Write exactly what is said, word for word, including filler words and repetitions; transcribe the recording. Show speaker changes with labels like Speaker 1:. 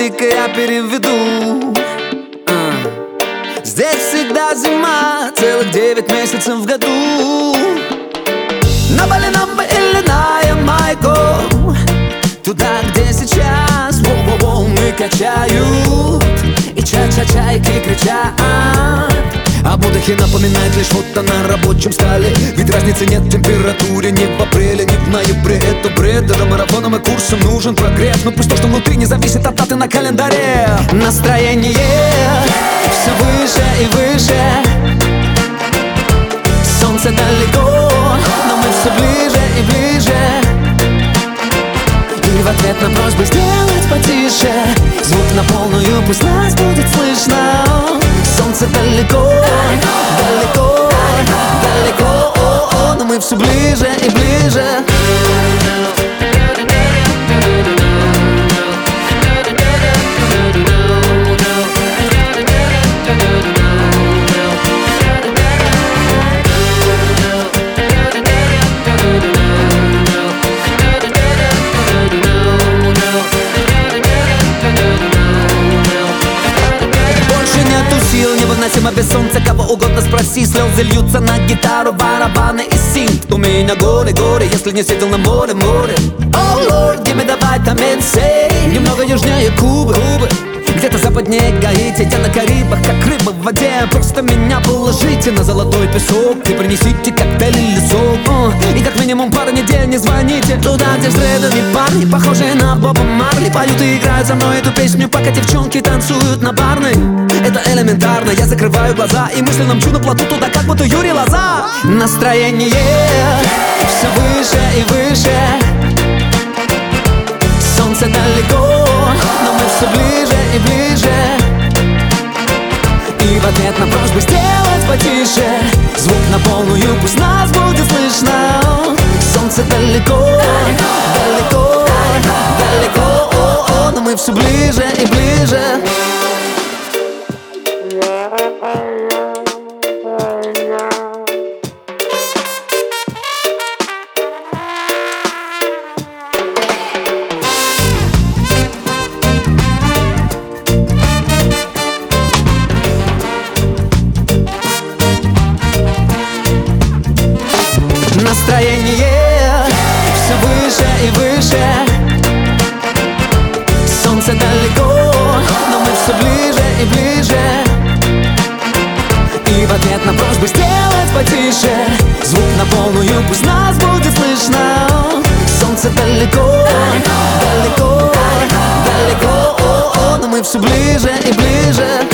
Speaker 1: Подожди-ка, я переведу. а. Здесь всегда зима, целых девять месяцев в году. На Бали, на Бали или на Ямайку, туда, где сейчас волны качают и ча-ча-чайки кричат. Об отдыхе напоминает лишь фото на рабочем столе. Ведь разницы нет в температуре ни в апреле, ни в ноябре. Это бред, даже марафоном и курсом нужен прогресс. Но пусть то, что внутри, не зависит от даты на календаре. Настроение все выше и выше. Солнце далеко, но мы все ближе и ближе. И в ответ на просьбу сделать потише, звук на полную, пусть нас будет слышно. Солнце далеко, далеко, далеко, о -о, но мы все ближе и ближе. Невыносимо без солнца, кого угодно спроси. Слезы льются на гитару, барабаны и синт. У меня горе, горе, если не сидел на море, море. Oh Lord, give me the vitamin C. Немного южнее Кубы, Кубы, где-то западнее Гаити. Я на Карибах, как рыба в воде. Просто меня положите на золотой песок и принесите коктейль или сок. О, и как минимум пару недель не звоните туда, где встретили парни, похожие на Боба Марли. Поют и играют со мной эту песню, пока девчонки танцуют на барной. Это элементарно, я закрываю глаза и мысленно мчу на плоту туда, как будто Юрий Лоза. Настроение все выше и выше. Солнце далеко, но мы все ближе и ближе. И в ответ на просьбу сделать потише, звук на полную, пусть нас будет слышно. Солнце далеко, далеко, далеко, о -о, но мы все ближе и ближе. Настроение все выше и выше. Солнце далеко, но мы все ближе и ближе. И в ответ на просьбу сделать потише, звук на полную, пусть нас будет слышно. Солнце далеко, далеко, далеко, о -о, но мы все ближе и ближе.